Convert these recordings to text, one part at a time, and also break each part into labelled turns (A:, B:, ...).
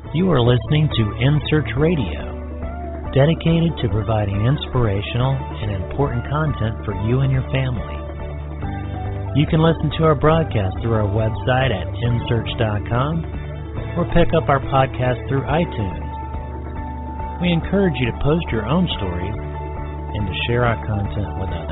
A: You are listening to In Search Radio, dedicated to providing inspirational and important content for you and your family. You can listen to our broadcast through our website at insearch.com or pick up our podcast through iTunes. We encourage you to post your own stories and to share our content with others.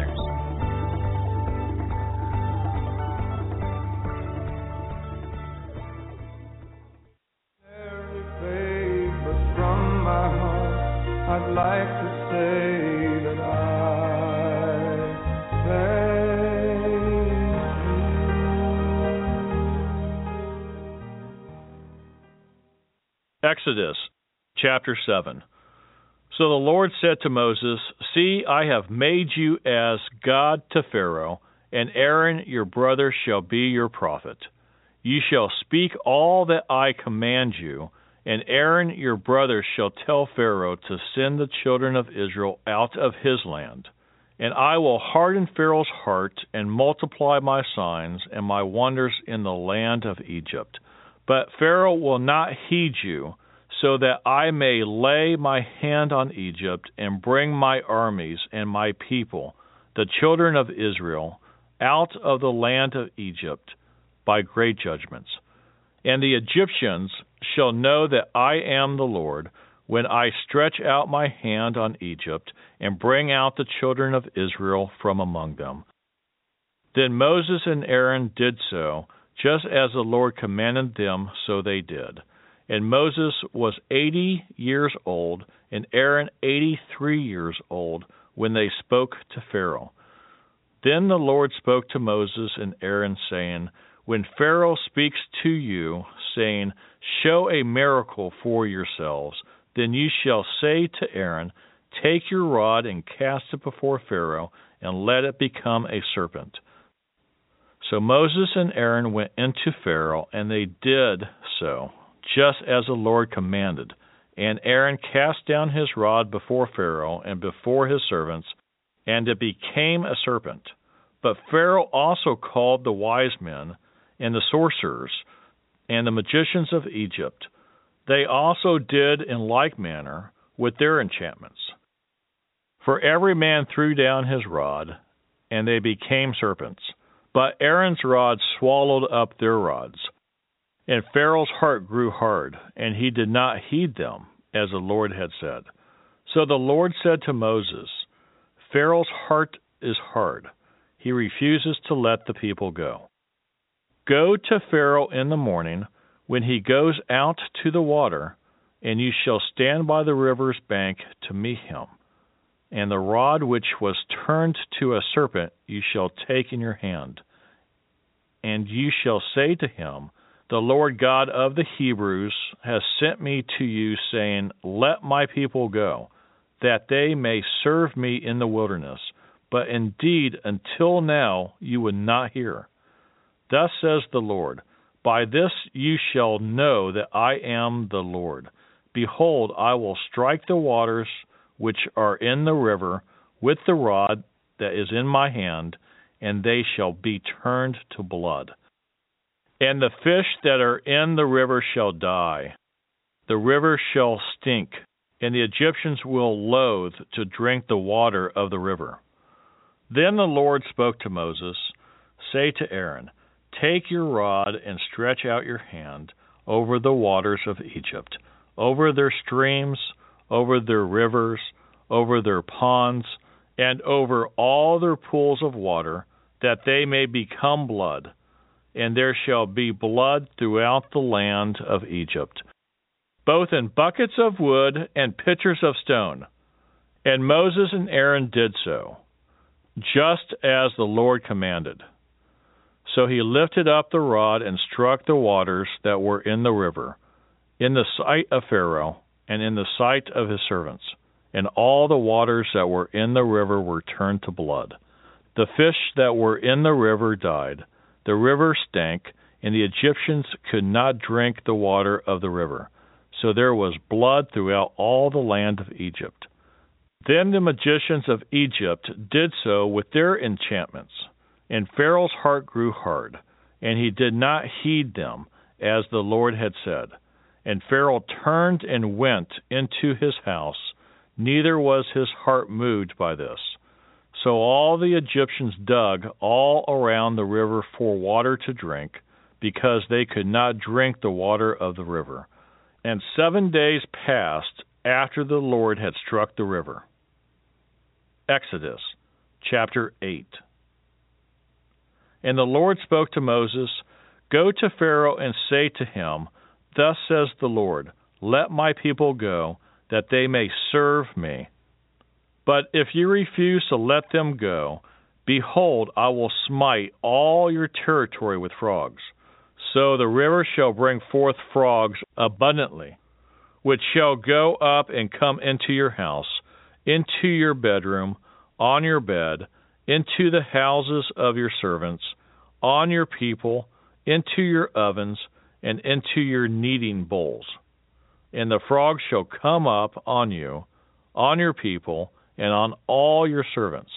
B: I'd like to say that I thank you.
C: Exodus chapter 7. So the Lord said to Moses, "See, I have made you as God to Pharaoh, and Aaron your brother shall be your prophet. You shall speak all that I command you, and Aaron your brother shall tell Pharaoh to send the children of Israel out of his land. And I will harden Pharaoh's heart and multiply my signs and my wonders in the land of Egypt. But Pharaoh will not heed you, so that I may lay my hand on Egypt and bring my armies and my people, the children of Israel, out of the land of Egypt by great judgments. And the Egyptians shall know that I am the Lord when I stretch out my hand on Egypt and bring out the children of Israel from among them." Then Moses and Aaron did so, just as the Lord commanded them, so they did. And Moses was 80 years old, and Aaron 83 years old, when they spoke to Pharaoh. Then the Lord spoke to Moses and Aaron, saying, "When Pharaoh speaks to you, saying, 'Show a miracle for yourselves,' then you shall say to Aaron, 'Take your rod and cast it before Pharaoh, and let it become a serpent.'" So Moses and Aaron went into Pharaoh, and they did so, just as the Lord commanded. And Aaron cast down his rod before Pharaoh and before his servants, and it became a serpent. But Pharaoh also called the wise men and the sorcerers and the magicians of Egypt. They also did in like manner with their enchantments. For every man threw down his rod, and they became serpents. But Aaron's rod swallowed up their rods. And Pharaoh's heart grew hard, and he did not heed them, as the Lord had said. So the Lord said to Moses, "Pharaoh's heart is hard. He refuses to let the people go. Go to Pharaoh in the morning, when he goes out to the water, and you shall stand by the river's bank to meet him. And the rod which was turned to a serpent you shall take in your hand. And you shall say to him, 'The Lord God of the Hebrews has sent me to you, saying, Let my people go, that they may serve me in the wilderness. But indeed, until now you would not hear. Thus says the Lord, By this you shall know that I am the Lord. Behold, I will strike the waters which are in the river with the rod that is in my hand, and they shall be turned to blood. And the fish that are in the river shall die. The river shall stink, and the Egyptians will loathe to drink the water of the river." Then the Lord spoke to Moses, "Say to Aaron, Take your rod and stretch out your hand over the waters of Egypt, over their streams, over their rivers, over their ponds, and over all their pools of water, that they may become blood. And there shall be blood throughout the land of Egypt, both in buckets of wood and pitchers of stone." And Moses and Aaron did so, just as the Lord commanded. So he lifted up the rod and struck the waters that were in the river, in the sight of Pharaoh and in the sight of his servants. And all the waters that were in the river were turned to blood. The fish that were in the river died. The river stank, and the Egyptians could not drink the water of the river. So there was blood throughout all the land of Egypt. Then the magicians of Egypt did so with their enchantments. And Pharaoh's heart grew hard, and he did not heed them, as the Lord had said. And Pharaoh turned and went into his house, neither was his heart moved by this. So all the Egyptians dug all around the river for water to drink, because they could not drink the water of the river. And 7 days passed after the Lord had struck the river. Exodus chapter 8. And the Lord spoke to Moses, Go to Pharaoh and say to him, Thus says the Lord, Let my people go, that they may serve me. But if you refuse to let them go, behold, I will smite all your territory with frogs. So the river shall bring forth frogs abundantly, which shall go up and come into your house, into your bedroom, on your bed, into the houses of your servants, on your people, into your ovens, and into your kneading bowls. And the frogs shall come up on you, on your people, and on all your servants.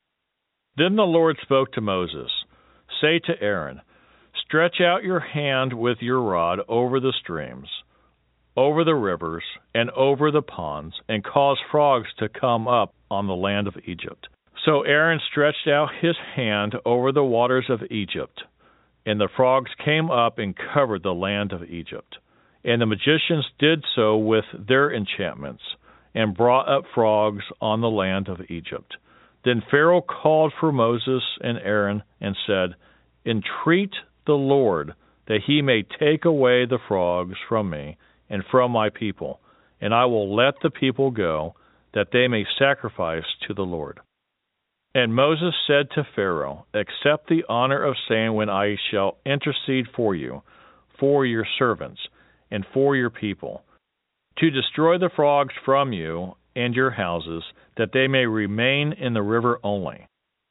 C: Then the Lord spoke to Moses, Say to Aaron, Stretch out your hand with your rod over the streams, over the rivers, and over the ponds, and cause frogs to come up on the land of Egypt. So Aaron stretched out his hand over the waters of Egypt, and the frogs came up and covered the land of Egypt. And the magicians did so with their enchantments, and brought up frogs on the land of Egypt. Then Pharaoh called for Moses and Aaron and said, Entreat the Lord that he may take away the frogs from me and from my people, and I will let the people go, that they may sacrifice to the Lord. And Moses said to Pharaoh, Accept the honor of saying when I shall intercede for you, for your servants, and for your people, to destroy the frogs from you and your houses, that they may remain in the river only.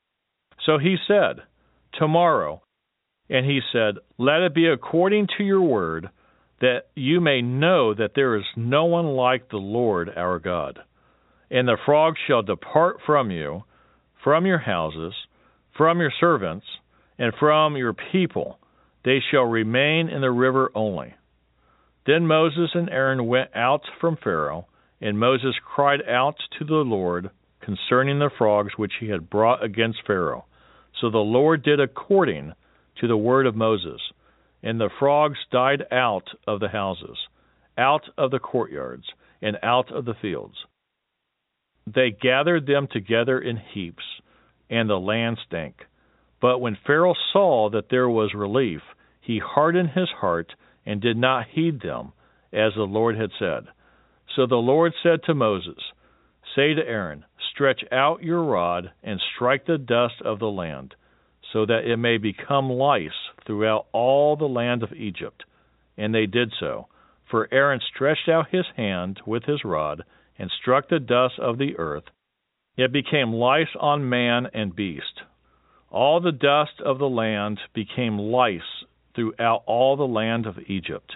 C: So he said, Tomorrow. And he said, Let it be according to your word, that you may know that there is no one like the Lord our God. And the frogs shall depart from you, from your houses, from your servants, and from your people. They shall remain in the river only. Then Moses and Aaron went out from Pharaoh, and Moses cried out to the Lord concerning the frogs which he had brought against Pharaoh. So the Lord did according to the word of Moses, and the frogs died out of the houses, out of the courtyards, and out of the fields. They gathered them together in heaps, and the land stank. But when Pharaoh saw that there was relief, he hardened his heart and did not heed them, as the Lord had said. So the Lord said to Moses, Say to Aaron, Stretch out your rod and strike the dust of the land, so that it may become lice throughout all the land of Egypt. And they did so. For Aaron stretched out his hand with his rod and struck the dust of the earth. It became lice on man and beast. All the dust of the land became lice throughout all the land of Egypt.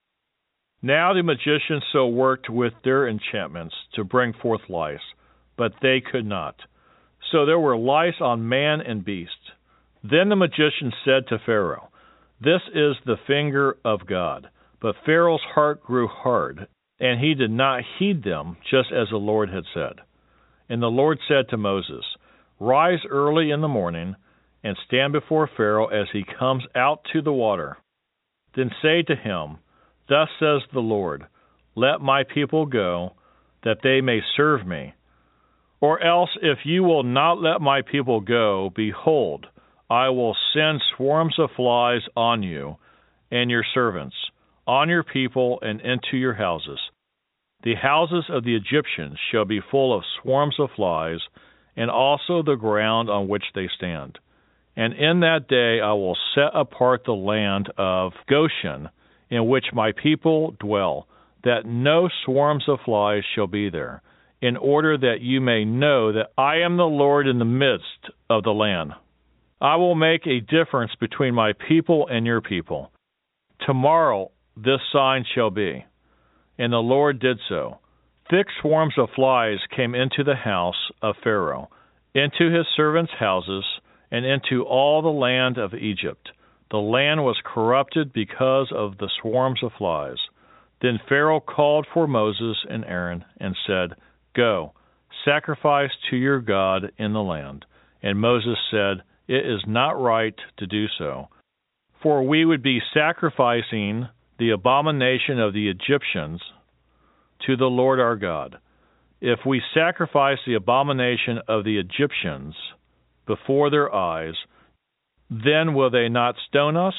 C: Now the magicians so worked with their enchantments to bring forth lice, but they could not. So there were lice on man and beast. Then the magician said to Pharaoh, This is the finger of God. But Pharaoh's heart grew hard, and he did not heed them, just as the Lord had said. And the Lord said to Moses, Rise early in the morning, and stand before Pharaoh as he comes out to the water. Then say to him, Thus says the Lord, Let my people go, that they may serve me. Or else, if you will not let my people go, behold, I will send swarms of flies on you and your servants, on your people, and into your houses. The houses of the Egyptians shall be full of swarms of flies, and also the ground on which they stand. And in that day I will set apart the land of Goshen, in which my people dwell, that no swarms of flies shall be there, in order that you may know that I am the Lord in the midst of the land. I will make a difference between my people and your people. Tomorrow this sign shall be. And the Lord did so. Thick swarms of flies came into the house of Pharaoh, into his servants' houses, and into all the land of Egypt. The land was corrupted because of the swarms of flies. Then Pharaoh called for Moses and Aaron and said, "Go, sacrifice to your God in the land." And Moses said, "It is not right to do so, for we would be sacrificing the abomination of the Egyptians to the Lord our God. If we sacrifice the abomination of the Egyptians before their eyes, then will they not stone us?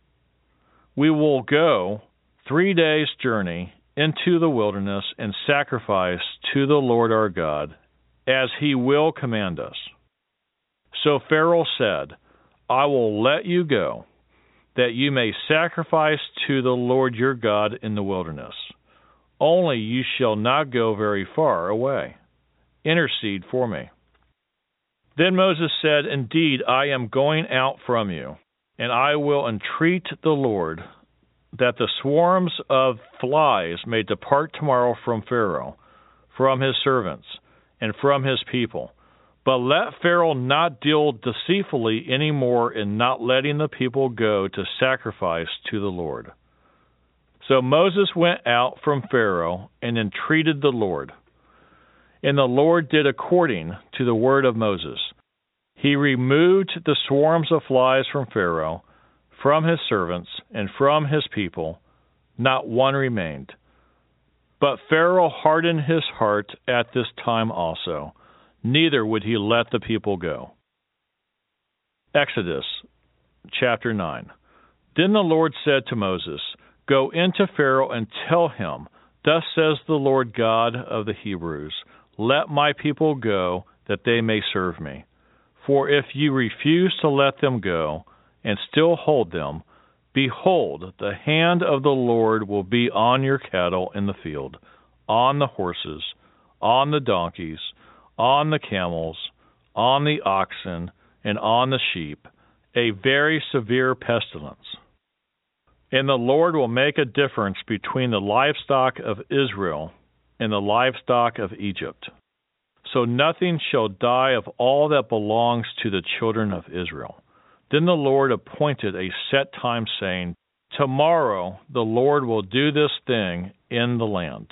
C: We will go 3 days' journey into the wilderness and sacrifice to the Lord our God, as he will command us." So Pharaoh said, "I will let you go, that you may sacrifice to the Lord your God in the wilderness. Only you shall not go very far away. Intercede for me." Then Moses said, "Indeed, I am going out from you, and I will entreat the Lord that the swarms of flies may depart tomorrow from Pharaoh, from his servants, and from his people. But let Pharaoh not deal deceitfully any more in not letting the people go to sacrifice to the Lord." So Moses went out from Pharaoh and entreated the Lord. And the Lord did according to the word of Moses. He removed the swarms of flies from Pharaoh, from his servants, and from his people. Not one remained. But Pharaoh hardened his heart at this time also. Neither would he let the people go. Exodus chapter 9. Then the Lord said to Moses, "Go into Pharaoh and tell him, Thus says the Lord God of the Hebrews, Let my people go, that they may serve me. For if you refuse to let them go, and still hold them, behold, the hand of the Lord will be on your cattle in the field, on the horses, on the donkeys, on the camels, on the oxen, and on the sheep, a very severe pestilence. And the Lord will make a difference between the livestock of Israel and the livestock of Egypt. So nothing shall die of all that belongs to the children of Israel." Then the Lord appointed a set time, saying, "Tomorrow the Lord will do this thing in the land."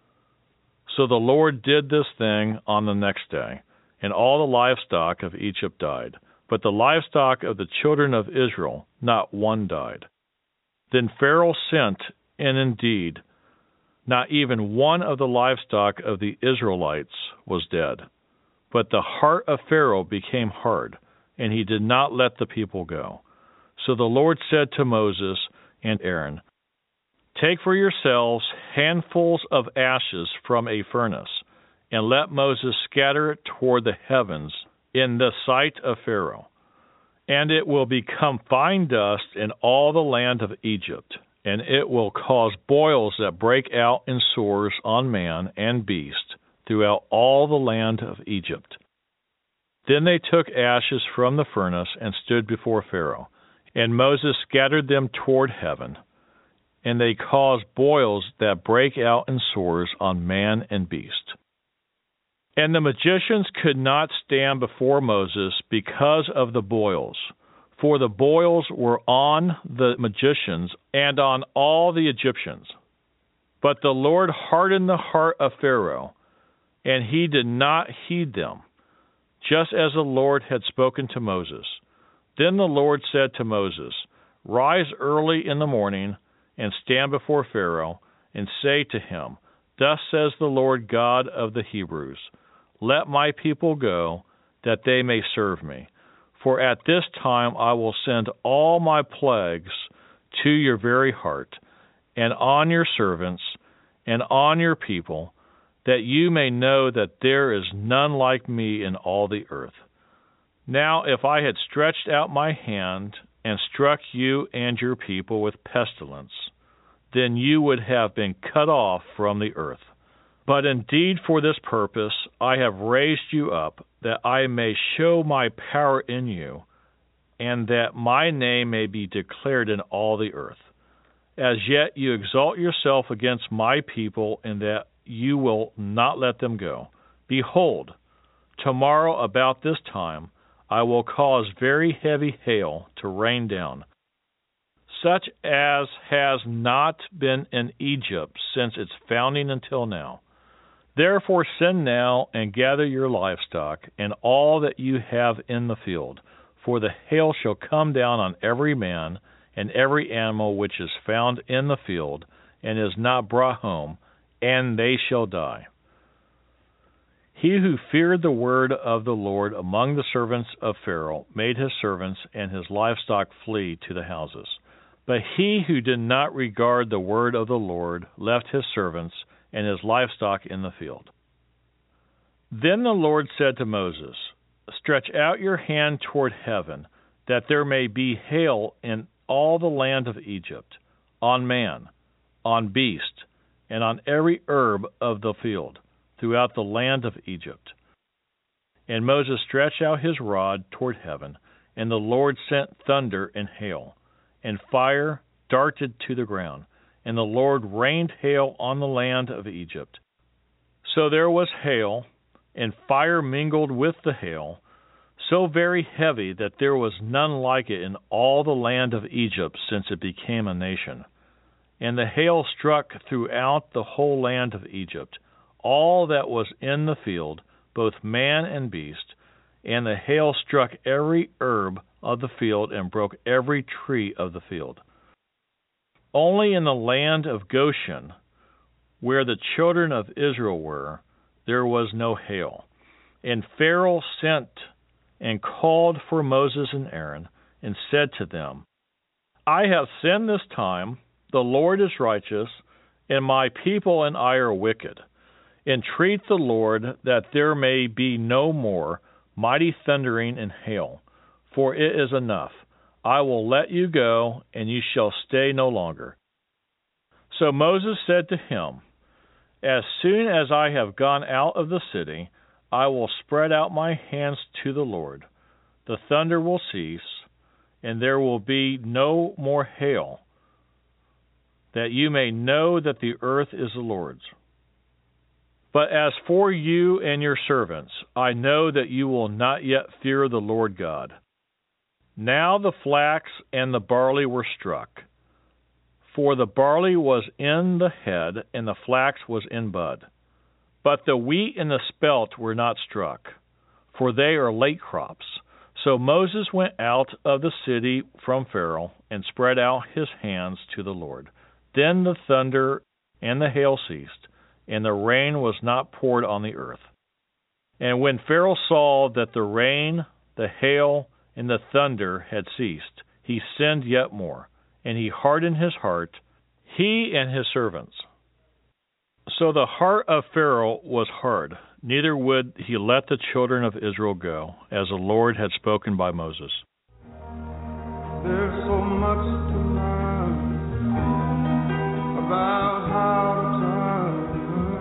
C: So the Lord did this thing on the next day, and all the livestock of Egypt died. But the livestock of the children of Israel, not one died. Then Pharaoh sent, and indeed, not even one of the livestock of the Israelites was dead. But the heart of Pharaoh became hard, and he did not let the people go. So the Lord said to Moses and Aaron, "Take for yourselves handfuls of ashes from a furnace, and let Moses scatter it toward the heavens in the sight of Pharaoh. And it will become fine dust in all the land of Egypt, and it will cause boils that break out in sores on man and beast throughout all the land of Egypt." Then they took ashes from the furnace and stood before Pharaoh, and Moses scattered them toward heaven, and they caused boils that break out in sores on man and beast. And the magicians could not stand before Moses because of the boils, for the boils were on the magicians and on all the Egyptians. But the Lord hardened the heart of Pharaoh, and he did not heed them, just as the Lord had spoken to Moses. Then the Lord said to Moses, "Rise early in the morning and stand before Pharaoh, and say to him, Thus says the Lord God of the Hebrews, Let my people go, that they may serve me. For at this time I will send all my plagues to your very heart, and on your servants, and on your people, that you may know that there is none like me in all the earth. Now if I had stretched out my hand and struck you and your people with pestilence, then you would have been cut off from the earth. But indeed for this purpose I have raised you up, that I may show my power in you, and that my name may be declared in all the earth. As yet you exalt yourself against my people, in that you will not let them go. Behold, tomorrow about this time I will cause very heavy hail to rain down, such as has not been in Egypt since its founding until now. Therefore send now and gather your livestock and all that you have in the field, for the hail shall come down on every man and every animal which is found in the field and is not brought home, and they shall die. He who feared the word of the Lord among the servants of Pharaoh made his servants and his livestock flee to the houses. But he who did not regard the word of the Lord left his servants and his livestock in the field. Then the Lord said to Moses, Stretch out your hand toward heaven, that there may be hail in all the land of Egypt, on man, on beast, and on every herb of the field, throughout the land of Egypt. And Moses stretched out his rod toward heaven, and the Lord sent thunder and hail, and fire darted to the ground, and the Lord rained hail on the land of Egypt. So there was hail, and fire mingled with the hail, so very heavy that there was none like it in all the land of Egypt since it became a nation. And the hail struck throughout the whole land of Egypt, all that was in the field, both man and beast, and the hail struck every herb of the field and broke every tree of the field. Only in the land of Goshen, where the children of Israel were, there was no hail. And Pharaoh sent and called for Moses and Aaron, and said to them, I have sinned this time, the Lord is righteous, and my people and I are wicked. Entreat the Lord that there may be no more mighty thundering and hail, for it is enough. I will let you go, and you shall stay no longer. So Moses said to him, As soon as I have gone out of the city, I will spread out my hands to the Lord. The thunder will cease, and there will be no more hail, that you may know that the earth is the Lord's. But as for you and your servants, I know that you will not yet fear the Lord God. Now the flax and the barley were struck, for the barley was in the head, and the flax was in bud. But the wheat and the spelt were not struck, for they are late crops. So Moses went out of the city from Pharaoh, and spread out his hands to the Lord. Then the thunder and the hail ceased, and the rain was not poured on the earth. And when Pharaoh saw that the rain, the hail, and the thunder had ceased, he sinned yet more, and he hardened his heart, he and his servants. So the heart of Pharaoh was hard, neither would he let the children of Israel go, as the Lord had spoken by Moses.
B: There's so much to learn about how to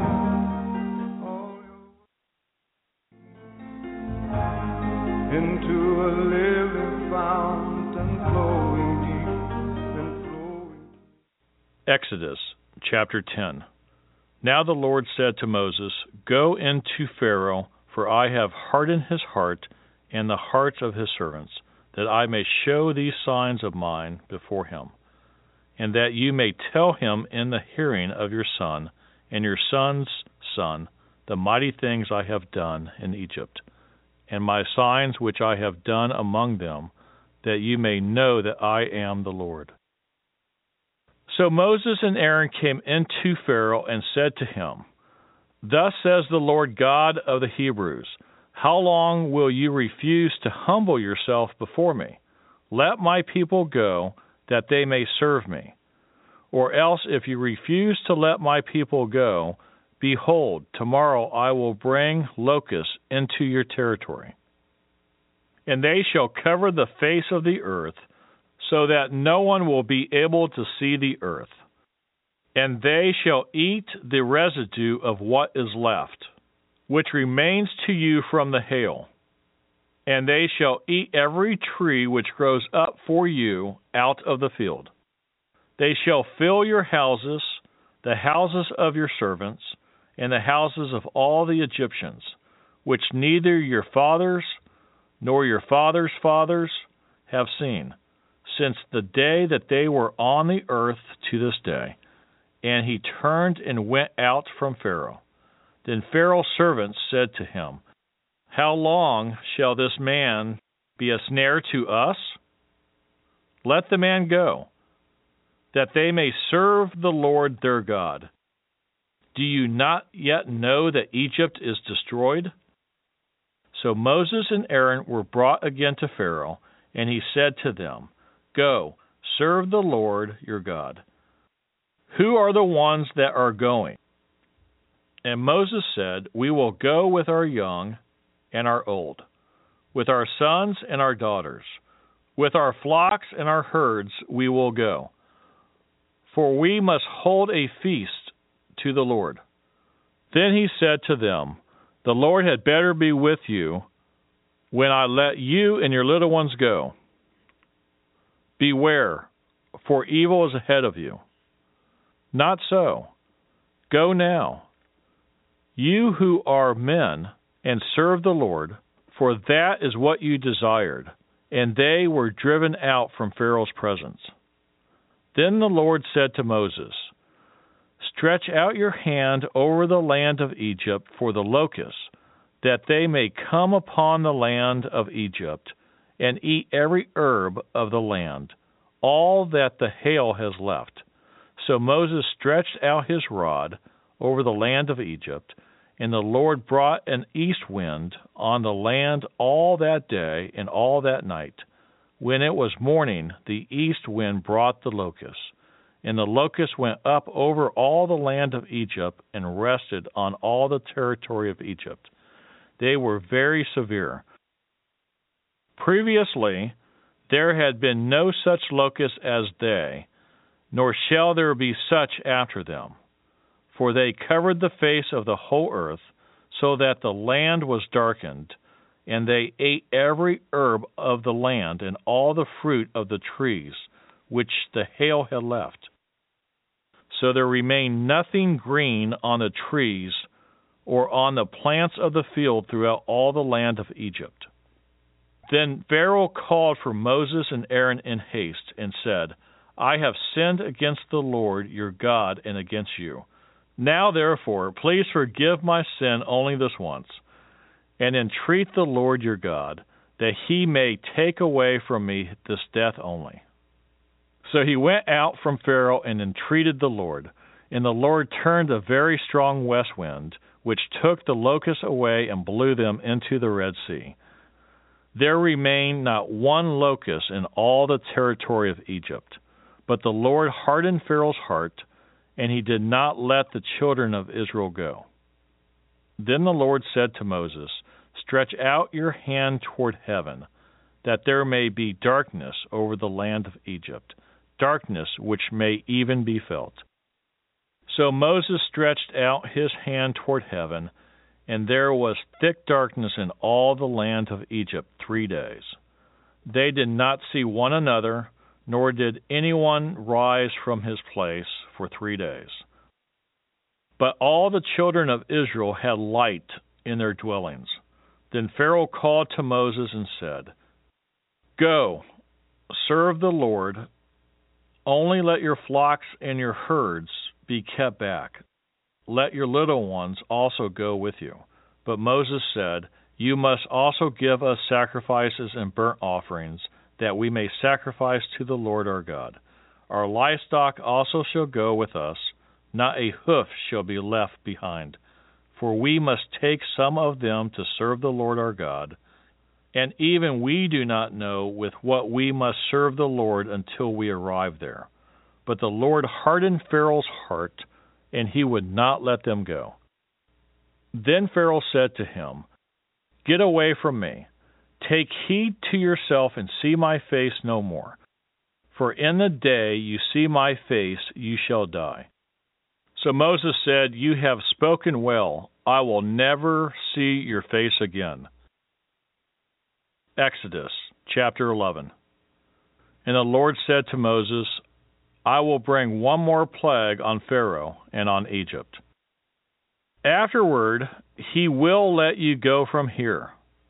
B: turn into a living fountain flowing deep and flowing.
C: Exodus chapter 10. Now the Lord said to Moses, Go into Pharaoh, for I have hardened his heart and the hearts of his servants, that I may show these signs of mine before him, and that you may tell him in the hearing of your son and your son's son the mighty things I have done in Egypt, and my signs which I have done among them, that you may know that I am the Lord. So Moses and Aaron came into Pharaoh and said to him, Thus says the Lord God of the Hebrews, How long will you refuse to humble yourself before me? Let my people go, that they may serve me. Or else, if you refuse to let my people go, behold, tomorrow I will bring locusts into your territory. And they shall cover the face of the earth, so that no one will be able to see the earth. And they shall eat the residue of what is left, which remains to you from the hail. And they shall eat every tree which grows up for you out of the field. They shall fill your houses, the houses of your servants, and the houses of all the Egyptians, which neither your fathers nor your fathers' fathers have seen, since the day that they were on the earth to this day. And he turned and went out from Pharaoh. Then Pharaoh's servants said to him, How long shall this man be a snare to us? Let the man go, that they may serve the Lord their God. Do you not yet know that Egypt is destroyed? So Moses and Aaron were brought again to Pharaoh, and he said to them, Go, serve the Lord your God. Who are the ones that are going? And Moses said, We will go with our young and our old, with our sons and our daughters, with our flocks and our herds we will go. For we must hold a feast to the Lord. Then he said to them, The Lord had better be with you when I let you and your little ones go. Beware, for evil is ahead of you. Not so. Go now, you who are men, and serve the Lord, for that is what you desired. And they were driven out from Pharaoh's presence. Then the Lord said to Moses, Stretch out your hand over the land of Egypt for the locusts, that they may come upon the land of Egypt, and eat every herb of the land, all that the hail has left. So Moses stretched out his rod over the land of Egypt, and the Lord brought an east wind on the land all that day and all that night. When it was morning, the east wind brought the locusts, and the locusts went up over all the land of Egypt and rested on all the territory of Egypt. They were very severe. Previously, there had been no such locusts as they, nor shall there be such after them. For they covered the face of the whole earth, so that the land was darkened, and they ate every herb of the land and all the fruit of the trees which the hail had left. So there remained nothing green on the trees or on the plants of the field throughout all the land of Egypt. Then Pharaoh called for Moses and Aaron in haste, and said, I have sinned against the Lord your God and against you. Now therefore, please forgive my sin only this once, and entreat the Lord your God, that he may take away from me this death only. So he went out from Pharaoh and entreated the Lord, and the Lord turned a very strong west wind, which took the locusts away and blew them into the Red Sea. There remained not one locust in all the territory of Egypt. But the Lord hardened Pharaoh's heart, and he did not let the children of Israel go. Then the Lord said to Moses, Stretch out your hand toward heaven, that there may be darkness over the land of Egypt, darkness which may even be felt. So Moses stretched out his hand toward heaven, and there was thick darkness in all the land of Egypt 3 days. They did not see one another, nor did anyone rise from his place for 3 days. But all the children of Israel had light in their dwellings. Then Pharaoh called to Moses and said, Go, serve the Lord, only let your flocks and your herds be kept back. Let your little ones also go with you. But Moses said, You must also give us sacrifices and burnt offerings, that we may sacrifice to the Lord our God. Our livestock also shall go with us, not a hoof shall be left behind. For we must take some of them to serve the Lord our God, and even we do not know with what we must serve the Lord until we arrive there. But the Lord hardened Pharaoh's heart, and he would not let them go. Then Pharaoh said to him, Get away from me. Take heed to yourself and see my face no more. For in the day you see my face, you shall die. So Moses said, You have spoken well. I will never see your face again. Exodus chapter 11. And the Lord said to Moses, I will bring one more plague on Pharaoh and on Egypt. Afterward, he will let you go from here.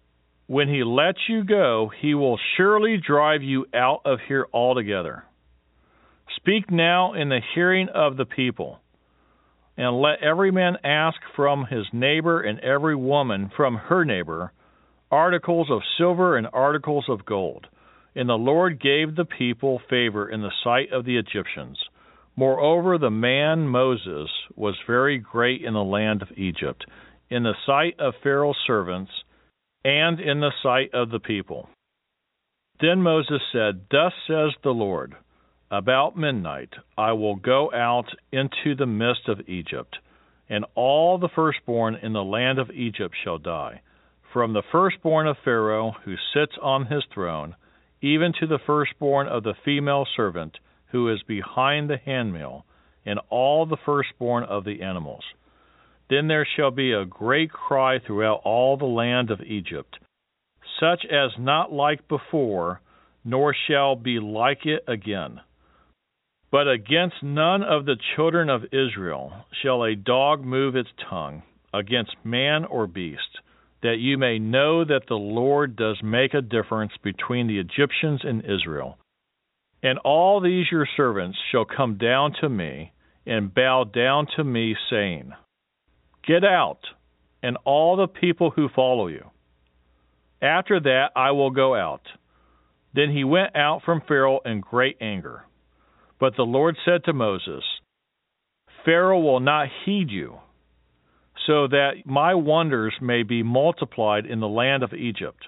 C: when he lets you go, he will surely drive you out of here altogether. Speak now in the hearing of the people, and let every man ask from his neighbor and every woman from her neighbor articles of silver and articles of gold. And the Lord gave the people favor in the sight of the Egyptians. Moreover, the man Moses was very great in the land of Egypt, in the sight of Pharaoh's servants, and in the sight of the people. Then Moses said, Thus says the Lord, about midnight I will go out into the midst of Egypt, and all the firstborn in the land of Egypt shall die, from the firstborn of Pharaoh who sits on his throne, even to the firstborn of the female servant who is behind the handmill, and all the firstborn of the animals. Then there shall be a great cry throughout all the land of Egypt, such as not like before, nor shall be like it again. But against none of the children of Israel shall a dog move its tongue, against man or beast, that you may know that the Lord does make a difference between the Egyptians and Israel. And all these your servants shall come down to me, and bow down to me, saying, Get out, and all the people who follow you. After that I will go out. Then he went out from Pharaoh in great anger. But the Lord said to Moses, Pharaoh will not heed you, so that my wonders may be multiplied in the land of Egypt.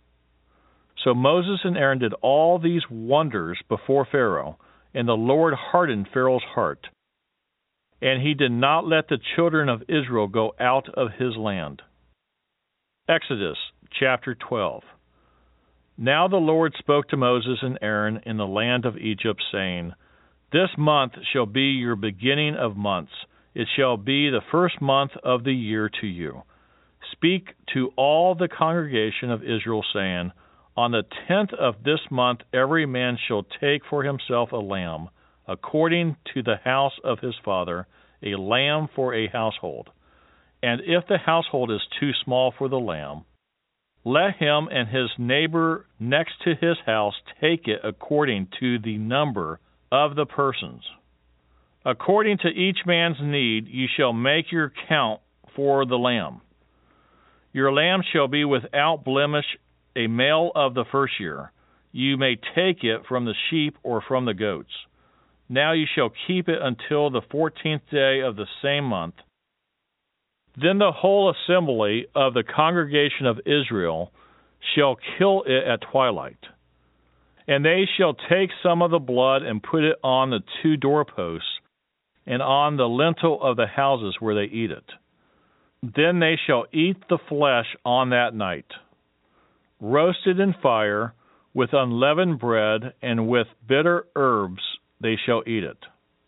C: So Moses and Aaron did all these wonders before Pharaoh, and the Lord hardened Pharaoh's heart. And he did not let the children of Israel go out of his land. Exodus chapter 12. Now the Lord spoke to Moses and Aaron in the land of Egypt, saying, This month shall be your beginning of months. It shall be the first month of the year to you. Speak to all the congregation of Israel, saying, On the 10th of this month every man shall take for himself a lamb, according to the house of his father, a lamb for a household. And if the household is too small for the lamb, let him and his neighbor next to his house take it according to the number of the persons. According to each man's need you shall make your count for the lamb. Your lamb shall be without blemish, a male of the first year. You may take it from the sheep or from the goats. Now you shall keep it until the 14th day of the same month. Then the whole assembly of the congregation of Israel shall kill it at twilight. And they shall take some of the blood and put it on the 2 doorposts and on the lintel of the houses where they eat it. Then they shall eat the flesh on that night, roasted in fire, with unleavened bread, and with bitter herbs they shall eat it.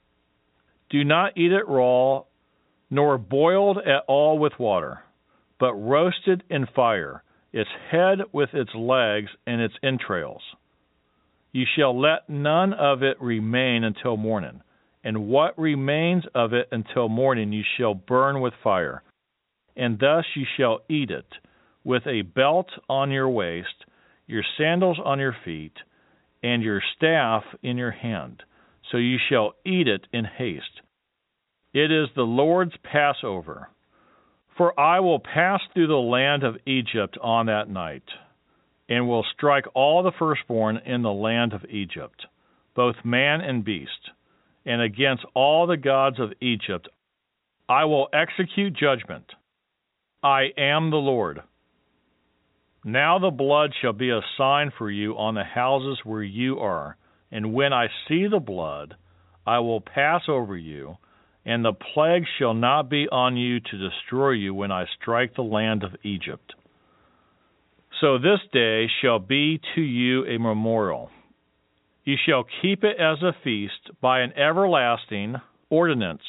C: Do not eat it raw, nor boiled at all with water, but roasted in fire, its head with its legs and its entrails. You shall let none of it remain until morning, and what remains of it until morning you shall burn with fire. And thus you shall eat it, with a belt on your waist, your sandals on your feet, and your staff in your hand. So you shall eat it in haste. It is the Lord's Passover. For I will pass through the land of Egypt on that night, and will strike all the firstborn in the land of Egypt, both man and beast, and against all the gods of Egypt I will execute judgment. I am the Lord. Now the blood shall be a sign for you on the houses where you are, and when I see the blood, I will pass over you, and the plague shall not be on you to destroy you when I strike the land of Egypt. So this day shall be to you a memorial. You shall keep it as a feast by an everlasting ordinance.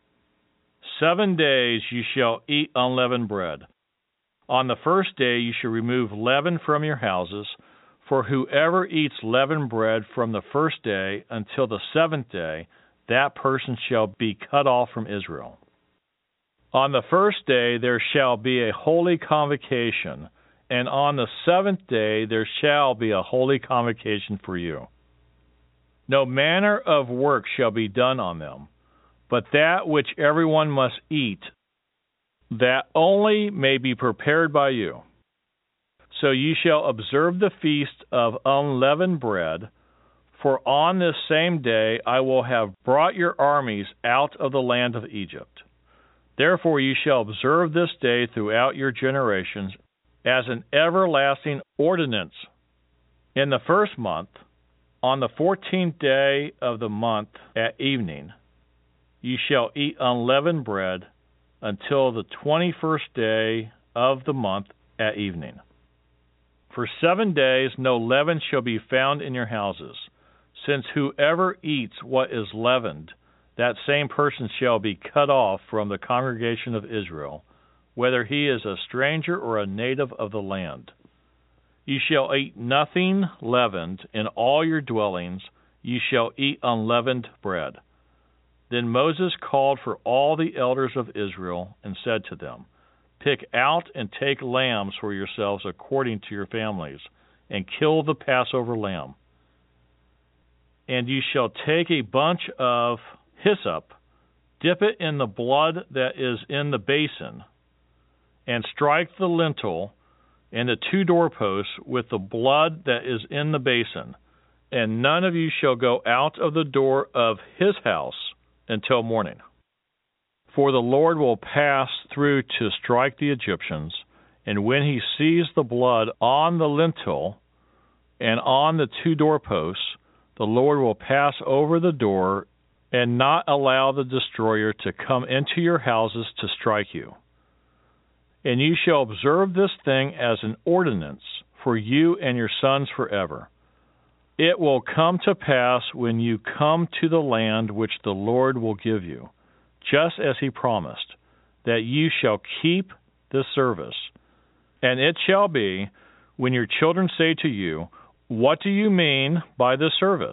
C: 7 days you shall eat unleavened bread. On the first day you shall remove leaven from your houses, for whoever eats leavened bread from the first day until the 7th day, that person shall be cut off from Israel. On the first day there shall be a holy convocation, and on the 7th day there shall be a holy convocation for you. No manner of work shall be done on them, but that which everyone must eat, that only may be prepared by you. So you shall observe the feast of unleavened bread, for on this same day I will have brought your armies out of the land of Egypt. Therefore you shall observe this day throughout your generations as an everlasting ordinance. In the 1st month, on the 14th day of the month at evening, you shall eat unleavened bread until the 21st day of the month at evening. For 7 days no leaven shall be found in your houses, since whoever eats what is leavened, that same person shall be cut off from the congregation of Israel, whether he is a stranger or a native of the land. You shall eat nothing leavened in all your dwellings, you shall eat unleavened bread. Then Moses called for all the elders of Israel and said to them, Pick out and take lambs for yourselves according to your families, and kill the Passover lamb. And you shall take a bunch of hyssop, dip it in the blood that is in the basin, and strike the lintel and the 2 doorposts with the blood that is in the basin. And none of you shall go out of the door of his house until morning. For the Lord will pass through to strike the Egyptians, and when he sees the blood on the lintel and on the 2 doorposts, the Lord will pass over the door and not allow the destroyer to come into your houses to strike you. And you shall observe this thing as an ordinance for you and your sons forever. It will come to pass when you come to the land which the Lord will give you, just as he promised, that you shall keep this service. And it shall be, when your children say to you, What do you mean by this service?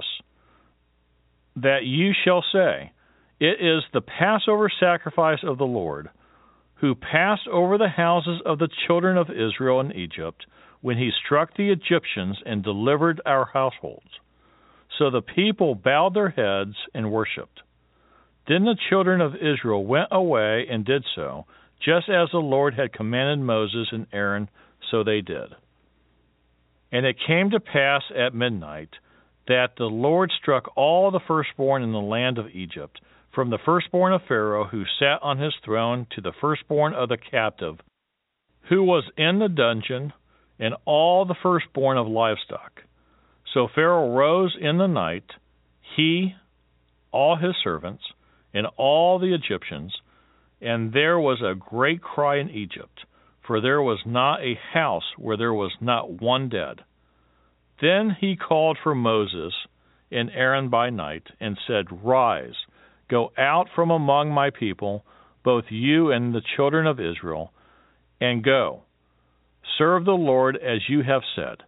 C: That you shall say, It is the Passover sacrifice of the Lord, who passed over the houses of the children of Israel in Egypt, when he struck the Egyptians and delivered our households. So the people bowed their heads and worshipped. Then the children of Israel went away and did so, just as the Lord had commanded Moses and Aaron, so they did. And it came to pass at midnight that the Lord struck all the firstborn in the land of Egypt, from the firstborn of Pharaoh who sat on his throne to the firstborn of the captive who was in the dungeon, and all the firstborn of livestock. So Pharaoh rose in the night, he, all his servants, and all the Egyptians, and there was a great cry in Egypt, for there was not a house where there was not one dead. Then he called for Moses and Aaron by night, and said, Rise, go out from among my people, both you and the children of Israel, and go. Serve the Lord as you have said.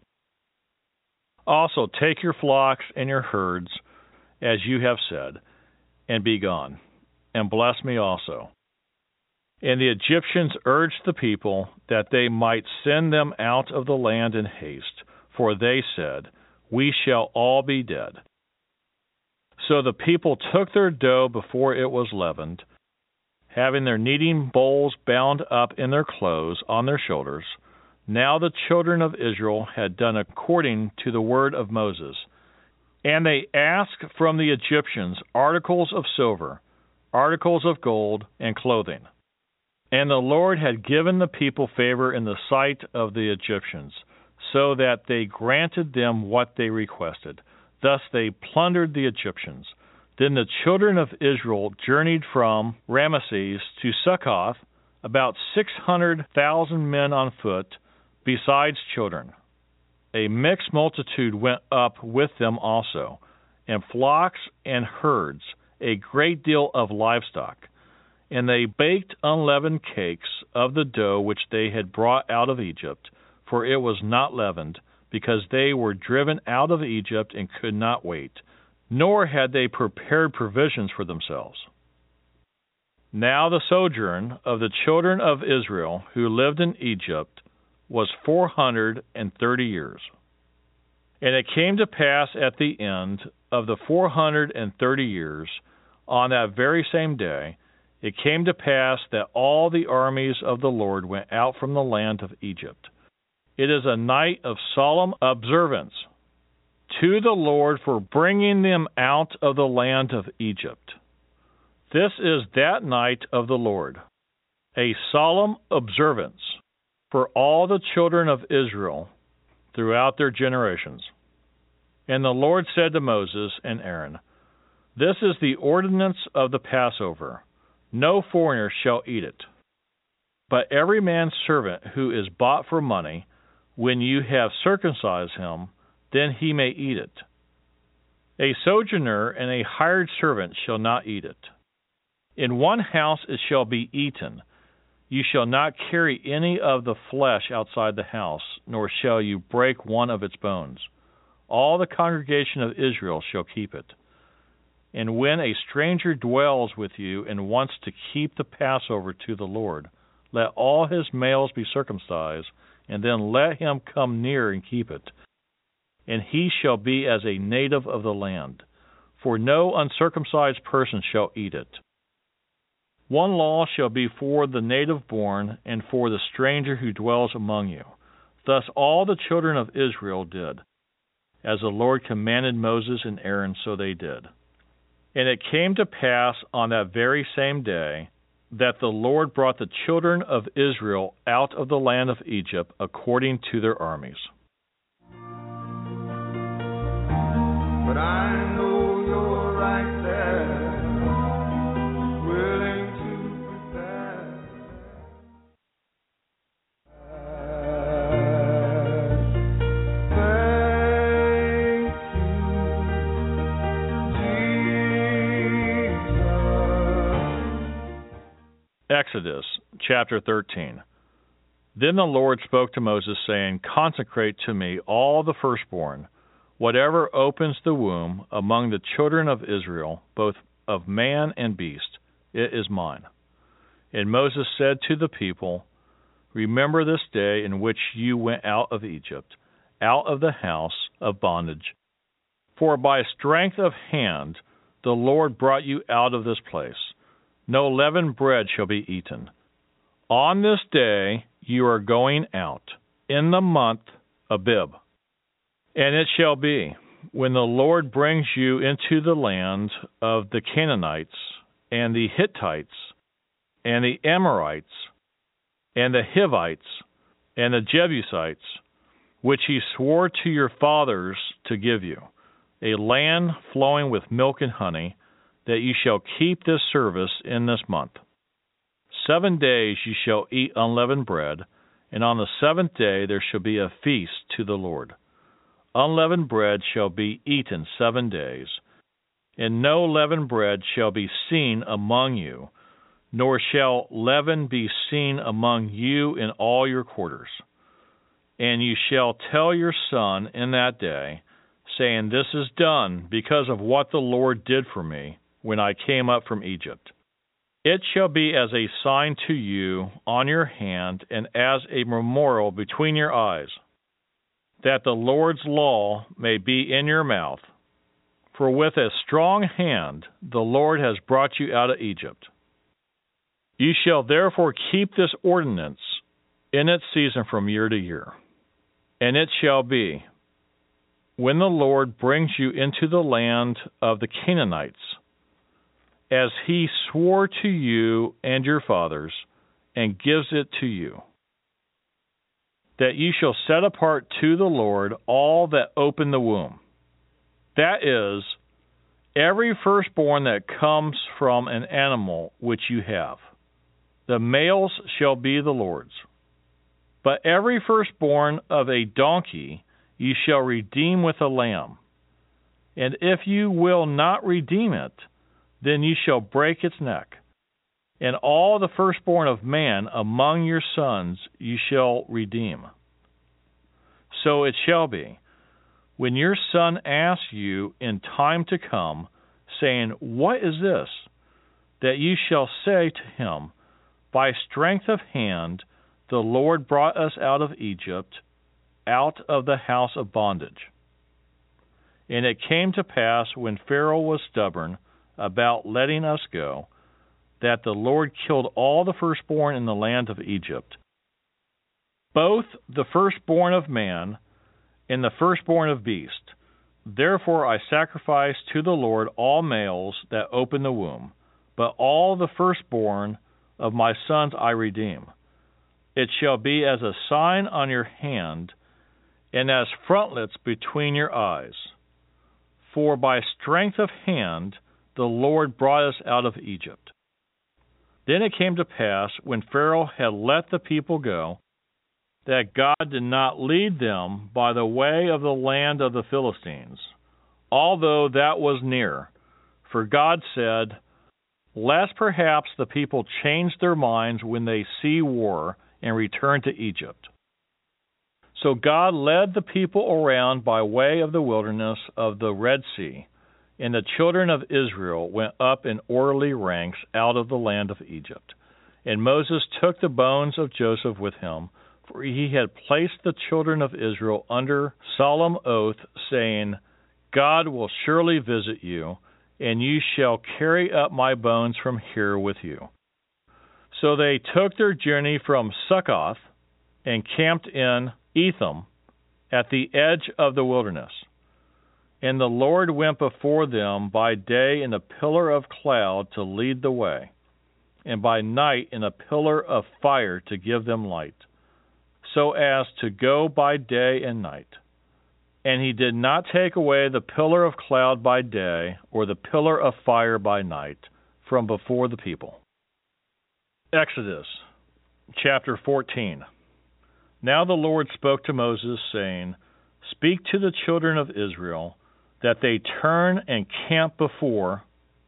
C: Also take your flocks and your herds, as you have said, and be gone, and bless me also. And the Egyptians urged the people that they might send them out of the land in haste, for they said, We shall all be dead. So the people took their dough before it was leavened, having their kneading bowls bound up in their clothes on their shoulders. Now the children of Israel had done according to the word of Moses. And they asked from the Egyptians articles of silver, articles of gold, and clothing. And the Lord had given the people favor in the sight of the Egyptians, so that they granted them what they requested. Thus they plundered the Egyptians. Then the children of Israel journeyed from Ramesses to Succoth, about 600,000 men on foot, besides children. A mixed multitude went up with them also, and flocks and herds, a great deal of livestock. And they baked unleavened cakes of the dough which they had brought out of Egypt, for it was not leavened, because they were driven out of Egypt and could not wait, nor had they prepared provisions for themselves. Now the sojourn of the children of Israel who lived in Egypt was 430 years. And it came to pass at the end of the 430 years, on that very same day, it came to pass that all the armies of the Lord went out from the land of Egypt. It is a night of solemn observance to the Lord for bringing them out of the land of Egypt. This is that night of the Lord, a solemn observance for all the children of Israel throughout their generations. And the Lord said to Moses and Aaron, This is the ordinance of the Passover. No foreigner shall eat it. But every man's servant who is bought for money, when you have circumcised him, then he may eat it. A sojourner and a hired servant shall not eat it. In one house it shall be eaten. You shall not carry any of the flesh outside the house, nor shall you break one of its bones. All the congregation of Israel shall keep it. And when a stranger dwells with you and wants to keep the Passover to the Lord, let all his males be circumcised, and then let him come near and keep it. And he shall be as a native of the land, for no uncircumcised person shall eat it. One law shall be for the native born and for the stranger who dwells among you. Thus all the children of Israel did. As the Lord commanded Moses and Aaron, so they did. And it came to pass on that very same day that the Lord brought the children of Israel out of the land of Egypt according to their armies.
B: But I know you're right there, willing to prepare.
C: Exodus chapter 13. Then the Lord spoke to Moses, saying, Consecrate to me all the firstborn, whatever opens the womb among the children of Israel, both of man and beast, it is mine. And Moses said to the people, Remember this day in which you went out of Egypt, out of the house of bondage. For by strength of hand the Lord brought you out of this place. No leavened bread shall be eaten. On this day you are going out, in the month Abib. And it shall be, when the Lord brings you into the land of the Canaanites, and the Hittites, and the Amorites, and the Hivites, and the Jebusites, which he swore to your fathers to give you, a land flowing with milk and honey, that you shall keep this service in this month. 7 days you shall eat unleavened bread, and on the 7th day there shall be a feast to the Lord. Unleavened bread shall be eaten 7 days, and no leavened bread shall be seen among you, nor shall leaven be seen among you in all your quarters. And you shall tell your son in that day, saying, This is done because of what the Lord did for me when I came up from Egypt. It shall be as a sign to you on your hand and as a memorial between your eyes, that the Lord's law may be in your mouth. For with a strong hand the Lord has brought you out of Egypt. You shall therefore keep this ordinance in its season from year to year. And it shall be, when the Lord brings you into the land of the Canaanites, as he swore to you and your fathers, and gives it to you, that you shall set apart to the Lord all that open the womb. That is, every firstborn that comes from an animal which you have. The males shall be the Lord's. But every firstborn of a donkey you shall redeem with a lamb. And if you will not redeem it, then you shall break its neck. And all the firstborn of man among your sons you shall redeem. So it shall be, when your son asks you in time to come, saying, What is this? That you shall say to him, By strength of hand the Lord brought us out of Egypt, out of the house of bondage. And it came to pass, when Pharaoh was stubborn about letting us go, that the Lord killed all the firstborn in the land of Egypt, both the firstborn of man and the firstborn of beast. Therefore I sacrificed to the Lord all males that open the womb, but all the firstborn of my sons I redeem. It shall be as a sign on your hand, and as frontlets between your eyes. For by strength of hand the Lord brought us out of Egypt. Then it came to pass, when Pharaoh had let the people go, that God did not lead them by the way of the land of the Philistines, although that was near. For God said, lest perhaps the people change their minds when they see war and return to Egypt. So God led the people around by way of the wilderness of the Red Sea, and the children of Israel went up in orderly ranks out of the land of Egypt. And Moses took the bones of Joseph with him, for he had placed the children of Israel under solemn oath, saying, God will surely visit you, and you shall carry up my bones from here with you. So they took their journey from Succoth and camped in Etham at the edge of the wilderness. And the Lord went before them by day in a pillar of cloud to lead the way, and by night in a pillar of fire to give them light, so as to go by day and night. And he did not take away the pillar of cloud by day, or the pillar of fire by night, from before the people. Exodus chapter 14. Now the Lord spoke to Moses, saying, Speak to the children of Israel, that they turn and camp before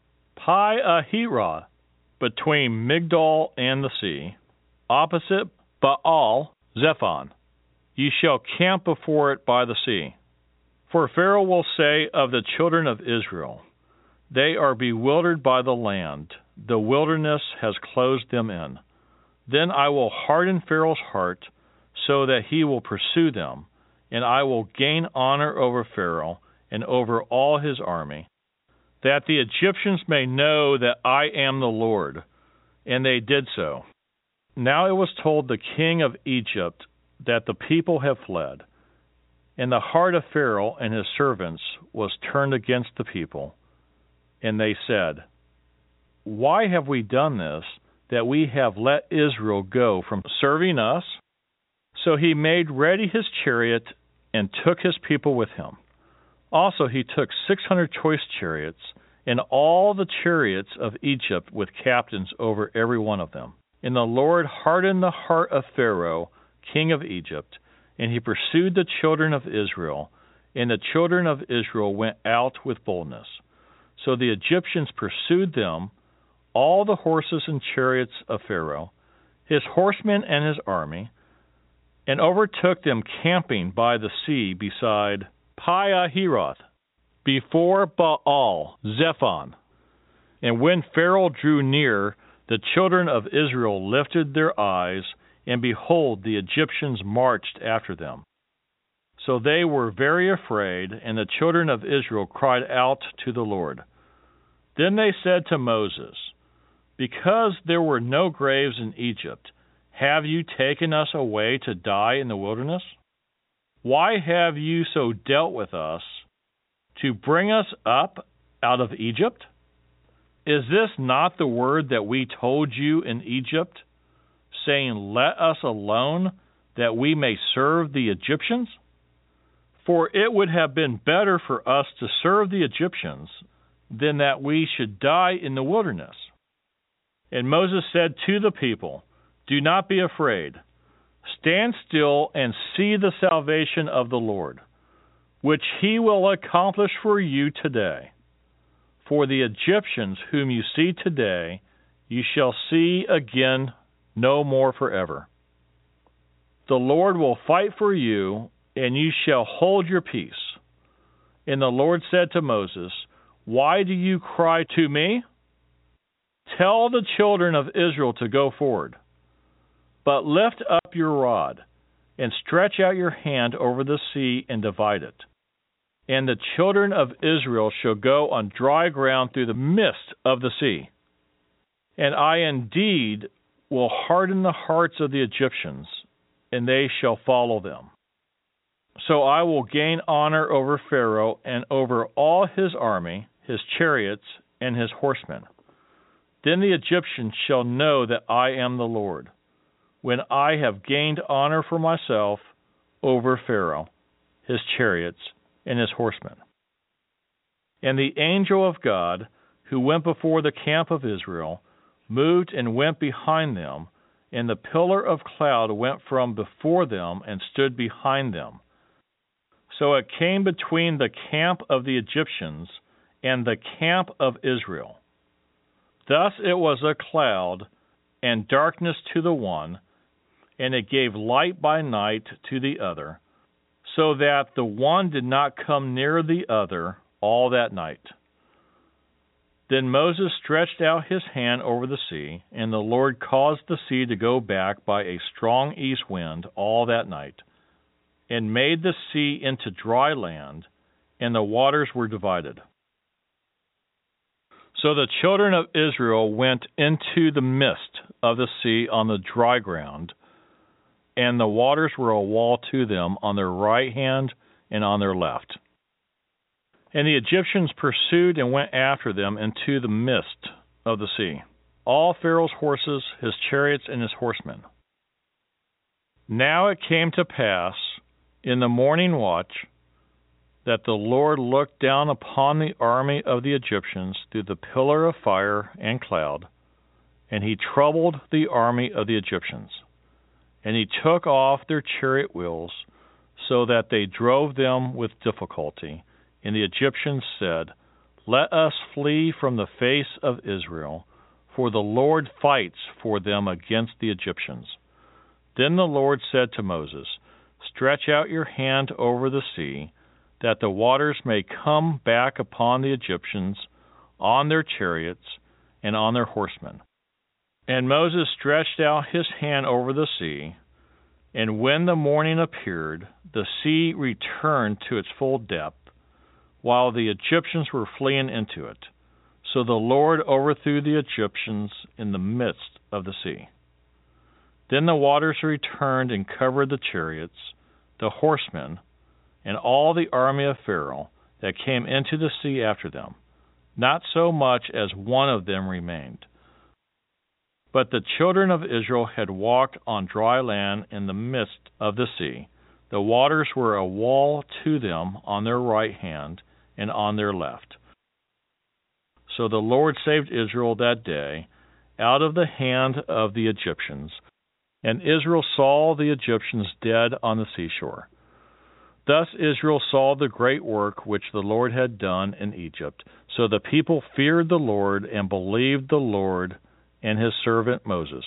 C: Pi-hahiroth, between Migdol and the sea, opposite Baal-zephon. Ye shall camp before it by the sea. For Pharaoh will say of the children of Israel, They are bewildered by the land, the wilderness has closed them in. Then I will harden Pharaoh's heart, so that he will pursue them, and I will gain honor over Pharaoh and over all his army, that the Egyptians may know that I am the Lord. And they did so. Now it was told the king of Egypt that the people have fled, and the heart of Pharaoh and his servants was turned against the people. And they said, Why have we done this, that we have let Israel go from serving us? So he made ready his chariot and took his people with him. Also he took 600 choice chariots, and all the chariots of Egypt with captains over every one of them. And the Lord hardened the heart of Pharaoh, king of Egypt, and he pursued the children of Israel, and the children of Israel went out with boldness. So the Egyptians pursued them, all the horses and chariots of Pharaoh, his horsemen and his army, and overtook them camping by the sea beside Pi-hahiroth, before Baal-zephon. And when Pharaoh drew near, the children of Israel lifted their eyes, and behold, the Egyptians marched after them. So they were very afraid, and the children of Israel cried out to the Lord. Then they said to Moses, Because there were no graves in Egypt, have you taken us away to die in the wilderness? Why have you so dealt with us, to bring us up out of Egypt? Is this not the word that we told you in Egypt, saying, Let us alone, that we may serve the Egyptians? For it would have been better for us to serve the Egyptians than that we should die in the wilderness. And Moses said to the people, Do not be afraid. Stand still and see the salvation of the Lord, which he will accomplish for you today. For the Egyptians whom you see today, you shall see again no more forever. The Lord will fight for you, and you shall hold your peace. And the Lord said to Moses, Why do you cry to me? Tell the children of Israel to go forward. But lift up your rod, and stretch out your hand over the sea, and divide it. And the children of Israel shall go on dry ground through the midst of the sea. And I indeed will harden the hearts of the Egyptians, and they shall follow them. So I will gain honor over Pharaoh and over all his army, his chariots, and his horsemen. Then the Egyptians shall know that I am the Lord, when I have gained honor for myself over Pharaoh, his chariots, and his horsemen. And the angel of God, who went before the camp of Israel, moved and went behind them, and the pillar of cloud went from before them and stood behind them. So it came between the camp of the Egyptians and the camp of Israel. Thus it was a cloud and darkness to the one, and it gave light by night to the other, so that the one did not come near the other all that night. Then Moses stretched out his hand over the sea, and the Lord caused the sea to go back by a strong east wind all that night, and made the sea into dry land, and the waters were divided. So the children of Israel went into the midst of the sea on the dry ground, and the waters were a wall to them on their right hand and on their left. And the Egyptians pursued and went after them into the midst of the sea, all Pharaoh's horses, his chariots, and his horsemen. Now it came to pass in the morning watch that the Lord looked down upon the army of the Egyptians through the pillar of fire and cloud, and he troubled the army of the Egyptians. And he took off their chariot wheels, so that they drove them with difficulty. And the Egyptians said, Let us flee from the face of Israel, for the Lord fights for them against the Egyptians. Then the Lord said to Moses, Stretch out your hand over the sea, that the waters may come back upon the Egyptians, on their chariots, and on their horsemen. And Moses stretched out his hand over the sea, and when the morning appeared, the sea returned to its full depth, while the Egyptians were fleeing into it. So the Lord overthrew the Egyptians in the midst of the sea. Then the waters returned and covered the chariots, the horsemen, and all the army of Pharaoh that came into the sea after them. Not so much as one of them remained. But the children of Israel had walked on dry land in the midst of the sea. The waters were a wall to them on their right hand and on their left. So the Lord saved Israel that day out of the hand of the Egyptians, and Israel saw the Egyptians dead on the seashore. Thus Israel saw the great work which the Lord had done in Egypt. So the people feared the Lord and believed the Lord and his servant Moses.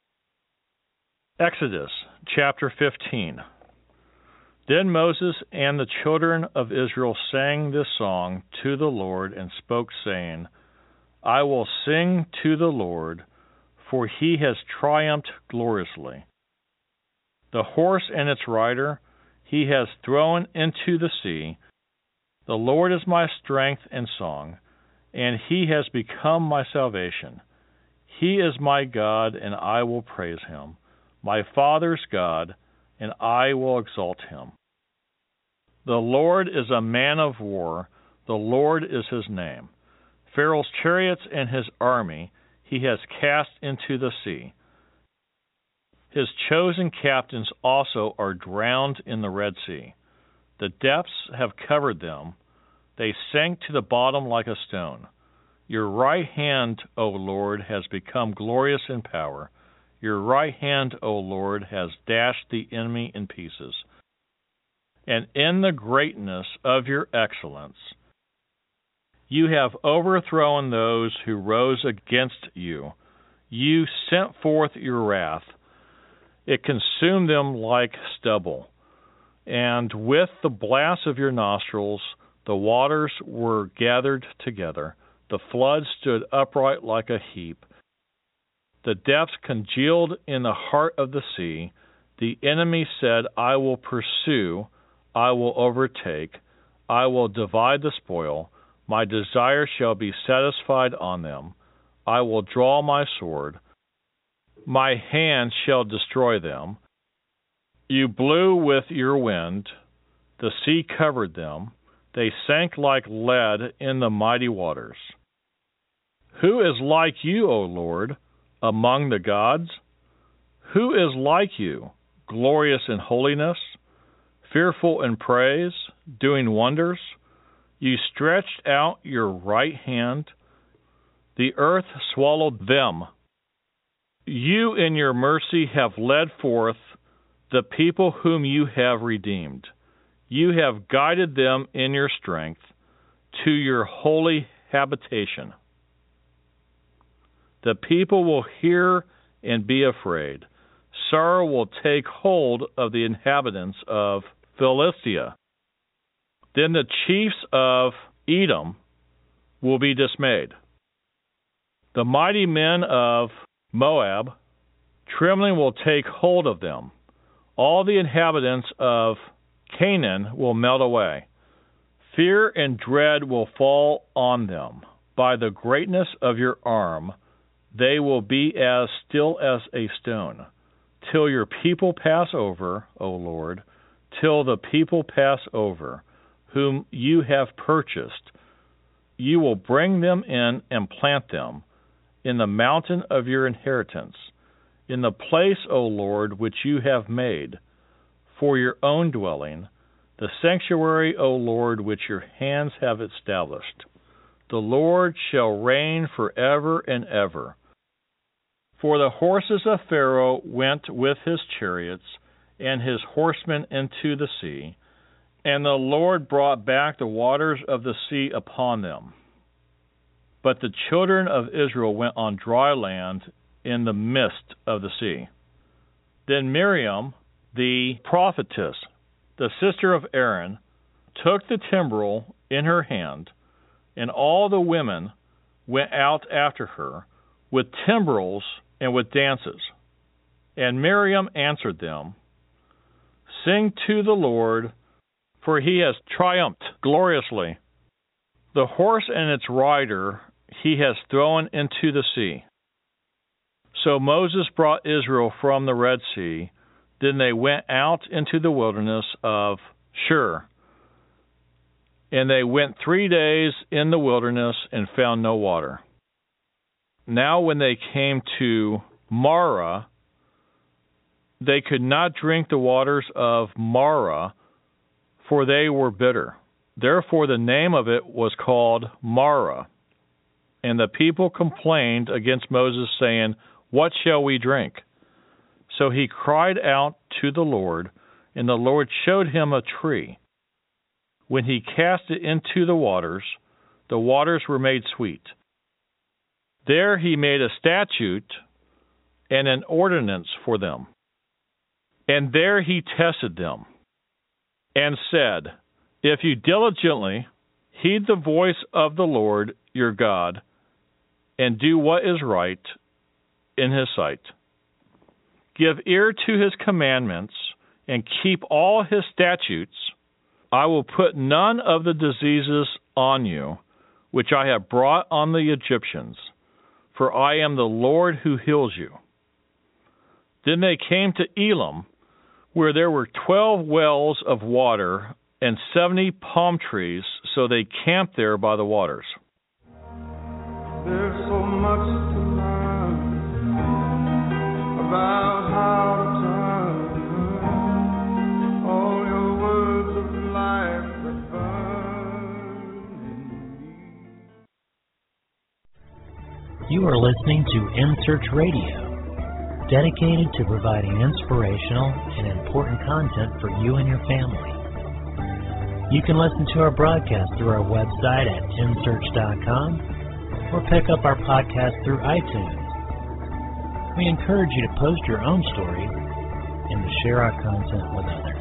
C: Exodus chapter 15. Then Moses and the children of Israel sang this song to the Lord and spoke, saying, I will sing to the Lord, for he has triumphed gloriously. The horse and its rider he has thrown into the sea. The Lord is my strength and song, and he has become my salvation. He is my God, and I will praise him, my Father's God, and I will exalt him. The Lord is a man of war, the Lord is his name. Pharaoh's chariots and his army he has cast into the sea. His chosen captains also are drowned in the Red Sea. The depths have covered them. They sank to the bottom like a stone. Your right hand, O Lord, has become glorious in power. Your right hand, O Lord, has dashed the enemy in pieces. And in the greatness of your excellence, you have overthrown those who rose against you. You sent forth your wrath. It consumed them like stubble. And with the blast of your nostrils, the waters were gathered together. The flood stood upright like a heap. The depths congealed in the heart of the sea. The enemy said, I will pursue, I will overtake, I will divide the spoil. My desire shall be satisfied on them. I will draw my sword. My hand shall destroy them. You blew with your wind. The sea covered them. They sank like lead in the mighty waters. Who is like you, O Lord, among the gods? Who is like you, glorious in holiness, fearful in praise, doing wonders? You stretched out your right hand. The earth swallowed them. You in your mercy have led forth the people whom you have redeemed. You have guided them in your strength to your holy habitation. The people will hear and be afraid. Sorrow will take hold of the inhabitants of Philistia. Then the chiefs of Edom will be dismayed. The mighty men of Moab, trembling will take hold of them. All the inhabitants of Canaan will melt away. Fear and dread will fall on them. By the greatness of your arm, they will be as still as a stone. Till your people pass over, O Lord, till the people pass over, whom you have purchased, you will bring them in and plant them in the mountain of your inheritance, in the place, O Lord, which you have made for your own dwelling, the sanctuary, O Lord, which your hands have established. The Lord shall reign forever and ever. For the horses of Pharaoh went with his chariots and his horsemen into the sea, and the Lord brought back the waters of the sea upon them. But the children of Israel went on dry land in the midst of the sea. Then Miriam, the prophetess, the sister of Aaron, took the timbrel in her hand, and all the women went out after her with timbrels and with dances. And Miriam answered them, Sing to the Lord, for he has triumphed gloriously. The horse and its rider he has thrown into the sea. So Moses brought Israel from the Red Sea. Then they went out into the wilderness of Shur. And they went 3 days in the wilderness and found no water. Now when they came to Marah, they could not drink the waters of Marah, for they were bitter. Therefore the name of it was called Marah. And the people complained against Moses, saying, What shall we drink? So he cried out to the Lord, and the Lord showed him a tree. When he cast it into the waters were made sweet. There he made a statute and an ordinance for them. And there he tested them, and said, If you diligently heed the voice of the Lord your God, and do what is right in his sight, give ear to his commandments, and keep all his statutes, I will put none of the diseases on you, which I have brought on the Egyptians, for I am the Lord who heals you. Then they came to Elim, where there were 12 wells of water and 70 palm trees, so they camped there by the waters.
B: There's so much to learn about how to turn all your words of life that burn in me.
A: You are listening to InSearch Radio, dedicated to providing inspirational and important content for you and your family. You can listen to our broadcast through our website at insearch.com or pick up our podcast through iTunes. We encourage you to post your own stories and to share our content with others.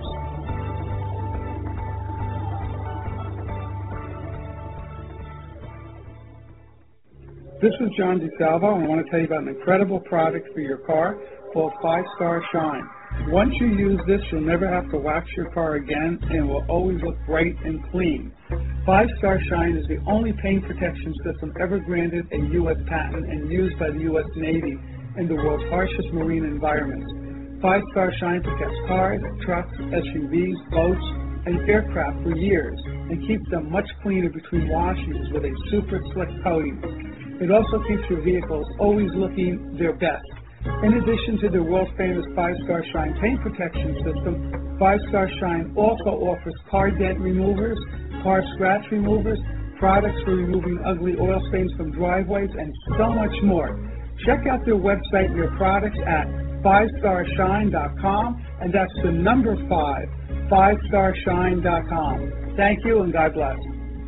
D: This is John DeSalvo, and I want to tell you about an incredible product for your car called 5-Star Shine. Once you use this, you'll never have to wax your car again, and it will always look bright and clean. 5-Star Shine is the only paint protection system ever granted a U.S. patent and used by the U.S. Navy in the world's harshest marine environments. 5-Star Shine protects cars, trucks, SUVs, boats, and aircraft for years and keeps them much cleaner between washings with a super slick coating. It also keeps your vehicles always looking their best. In addition to the world-famous 5-Star Shine paint protection system, 5-Star Shine also offers car dent removers, car scratch removers, products for removing ugly oil stains from driveways, and so much more. Check out their website and their products at 5starshine.com, and that's the number 5, 5starshine.com. Thank you, and God bless.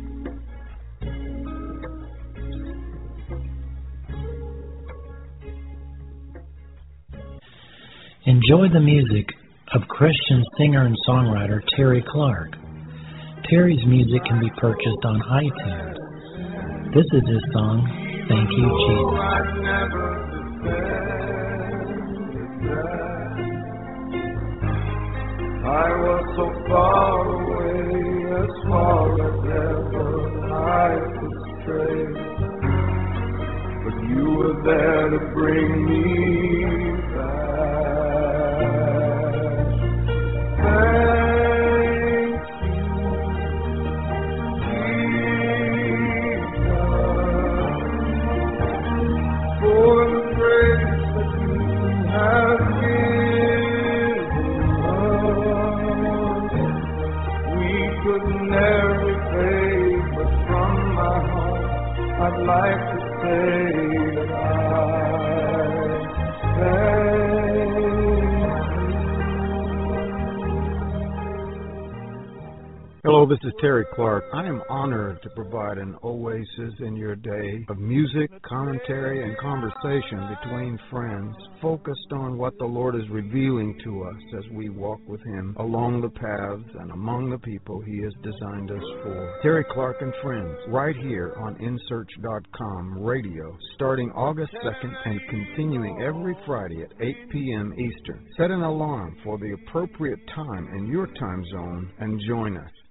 A: Enjoy the music of Christian singer and songwriter Terry Clark. Terry's music can be purchased on iTunes. This is his song, Thank You, Jesus.
B: I was so far away, as far as ever I could stray, but you were there to bring me back. I'd like to say that I thank you.
E: Hello, this is Terry Clark. I am honored to provide an oasis in your day of music, commentary, and conversation between friends, focused on what the Lord is revealing to us as we walk with Him along the paths and among the people He has designed us for. Terry Clark and Friends, right here on InSearch.com radio, starting August 2nd and continuing every Friday at 8 p.m. Eastern. Set an alarm for the appropriate time in your time zone and join us.